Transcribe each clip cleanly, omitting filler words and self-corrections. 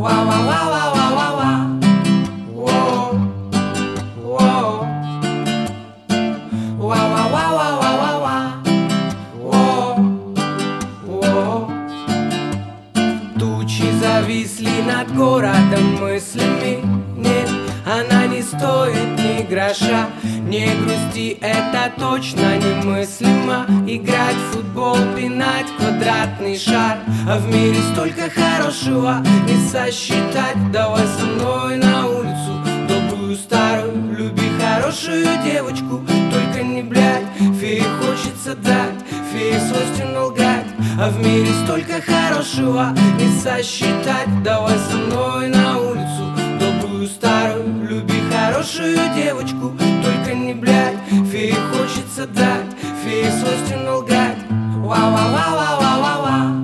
Тучи зависли над городом мыслями. Нет, она не стоит ни гроша. Не грусти, это точно немыслимо. Играть в футбол, пинать квадратный шар. А в мире столько хорошего не сосчитать. Давай со мной на улицу, добрую старую. Люби хорошую девочку, только не блядь. Фее хочется дать, фее свойственно лгать. А в мире столько хорошего не сосчитать. Давай со мной на улицу, добрую старую. Люби хорошую девочку, только не блядь. Фее хочется дать, фее свойственно лгать. Ва-ва-ва-ва-ва-ва-ва.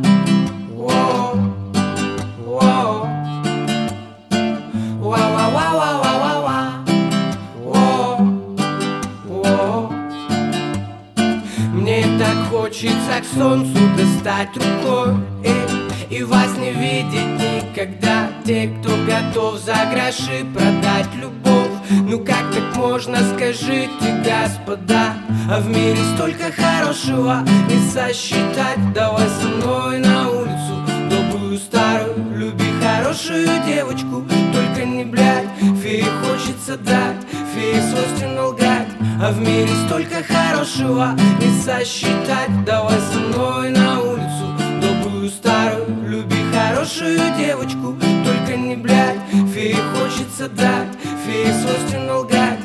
Мне так хочется к солнцу достать рукой и вас не видеть никогда. Те, кто готов за гроши продать любовь. Ну как так можно, скажите, господа? А в мире столько хорошего не сосчитать. Давай со мной на улицу, добрую старую. Люби хорошую девочку, только не блядь. Фее хочется дать, фее свойственно лгать. А в мире столько хорошего не сосчитать. Давай со мной на улицу, добрую старую. Люби хорошую девочку, только не блядь. Фее хочется дать, фее свойственно лгать.